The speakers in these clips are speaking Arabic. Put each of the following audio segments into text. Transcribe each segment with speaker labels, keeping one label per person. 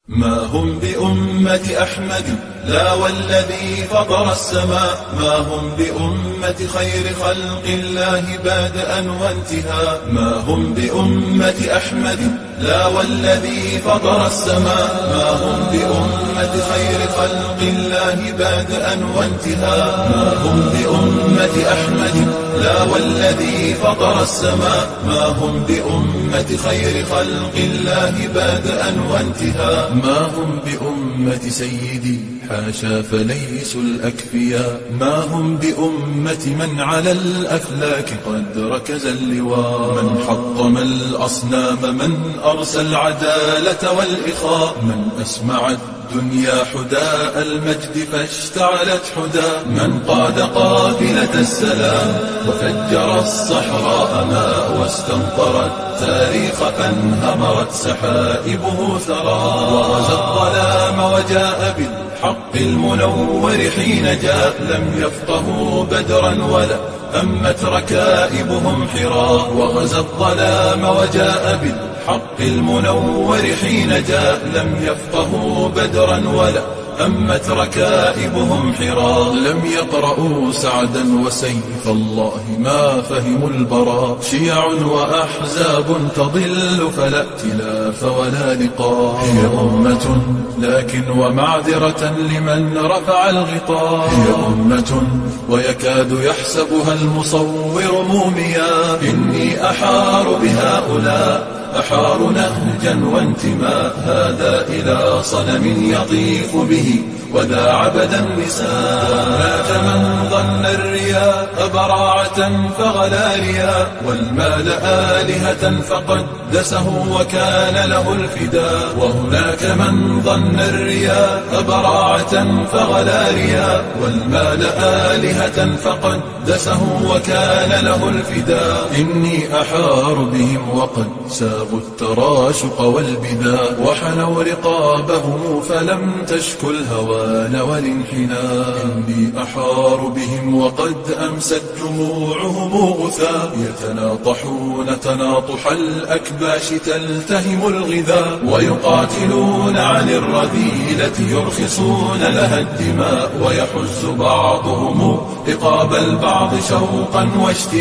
Speaker 1: ما هم بأمة أحمد لا والذي فطر السماء، ما هم بأمة خير خلق الله بادئا وانتهاء. ما هم بأمة أحمد لا والذي فطر السماء، ما هم بأمة خير خلق الله بادئا وانتهاء. ما هم بأمة أحمد لا والذي فطر السماء، ما هم بأمة خير خلق الله بادئا وانتهاء. ما هم بأمة سيدي حاشا فليسوا الأكفياء، ما هم بأمة من على الأفلاك قد ركز اللواء. من حطم الأصنام، من أرسى العدالة والإخاء، من أسمع الدنيا حداء المجد فاشتعلت حداء. من قاد قافلة السلام وفجر الصحراء ماء، واستمطر التاريخ فانهمرت سحائبه ثرى. وغزا الظلام وجاء بالحق المنور حين جاء، لم يفقهوا بدرا ولا أمت ركائبهم حراء. وغزا الظلام وجاء بالحق المنور حين جاء، لم يفقهوا بدرا ولا أمت ركائبهم حراء. لم يقرأوا سعدا وسيف الله ما فهموا البراء. شيع وأحزاب تضل فلا ائتلاف ولا لقاء. هي أمة لكن ومعذرة لمن رفع الغطاء. هي أمة ويكاد يحسبها المصور موميا. إني أحار بهؤلاء أحار نهجا وانتماء، هذا إلى صنم يطيف به وذا عبد النساء. هناك من ظن الرياء براعة فغلا رياء، والمال آلهة فقدسه وكان له الفداء. وهناك من ظن الرياء براعة فغلا رياء، والمال آلهة فقدسه وكان له الفداء. إني أحار بهم وقد ساغوا التراشق والبداء، وحنوا رقابهم فلم تشكو الهوان والانحناء. إني أحار بهم وقد أمست جموعهم غثاء، يتناطحون تناطح الأكباش تلتهم الغذاء. ويقاتلون عن الرذيلة يرخصون لها الدماء، ويحز بعضهم رقاب البعض شوقا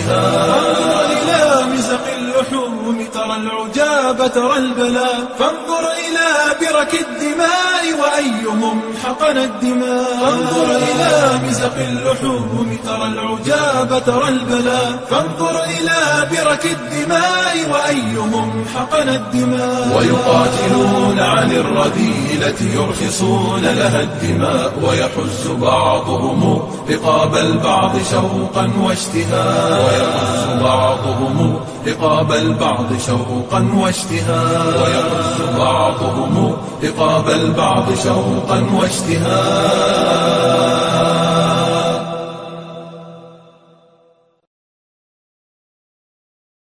Speaker 1: واشتهاء. إلى مزق اللحوم ترى العجاب ترى البلاء، فانظر إلى برك الدماء وأيهم حقن الدماء. فانظر إلى مزق اللحوم ترى العجاب ترى البلاء، فانظر إلى برك الدماء وأيهم حقن الدماء. ويقاتلون عن الرذيلة يرخصون لها الدماء، ويحز بعضهم رقاب البعض شوقا واشتهاء. ويحز بعضهم رقاب البعض شوقا واشتهاء. ويحز بعضهم رقاب البعض شوقا واشتهاء.